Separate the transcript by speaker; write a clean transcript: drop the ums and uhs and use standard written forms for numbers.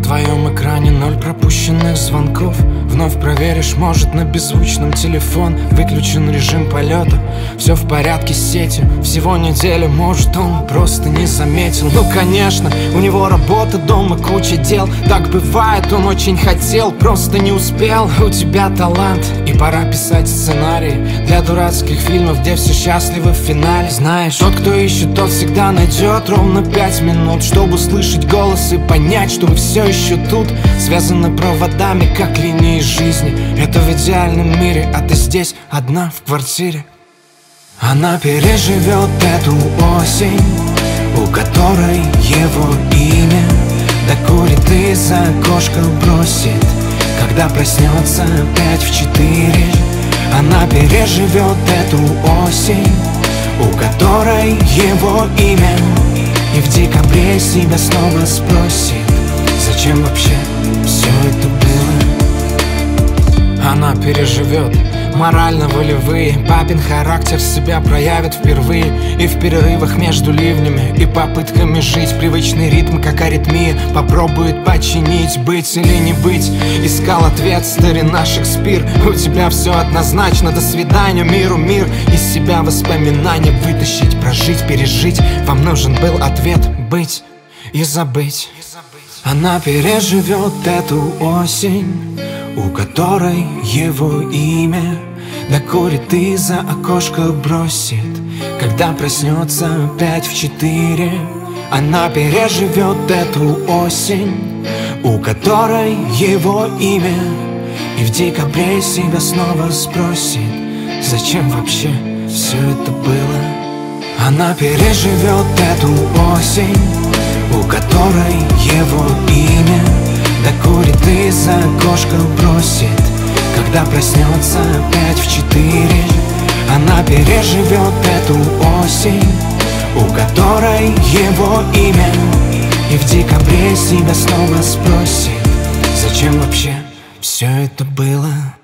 Speaker 1: твоем экране 0 пропущенных звонков. Вновь проверишь, может, на беззвучном телефон выключен режим полета. Все в порядке с сетью, всего неделя, может, он просто не заметил. Ну, конечно, у него работа, дома, куча дел. Так бывает, он очень хотел, просто не успел. У тебя талант, и пора писать сценарий для дурацких фильмов, где все счастливы в финале. Знаешь, тот, кто ищет, тот всегда найдет ровно 5 минут, чтобы услышать голос и понять, что вы все еще тут. Связаны проводами, как линии жизни. Это в идеальном мире, а ты здесь одна в квартире. Она переживет эту осень, у которой его имя. Докурит и за окошко бросит, когда проснется опять в 4. Она переживет эту осень, у которой его имя. И в декабре себя снова спросит, зачем вообще все это было. Она переживет морально-волевые, папин характер себя проявит впервые. И в перерывах между ливнями и попытками жить привычный ритм, как аритмия, попробует починить, быть или не быть. Искал ответ старина Шекспир. У тебя все однозначно, до свидания миру, мир. Из себя воспоминания вытащить, прожить, пережить. Вам нужен был ответ быть и забыть. Она переживет эту осень, у которой его имя. Докурит и за окошко бросит, когда проснется опять в 4. Она переживет эту осень, у которой его имя. И в декабре себя снова спросит, зачем вообще все это было. Она переживет эту осень, у которой его имя. Докурит и за окошко бросит, когда проснется опять в 4. Она переживет эту осень, у которой его имя. И в декабре себя снова спросит, зачем вообще все это было.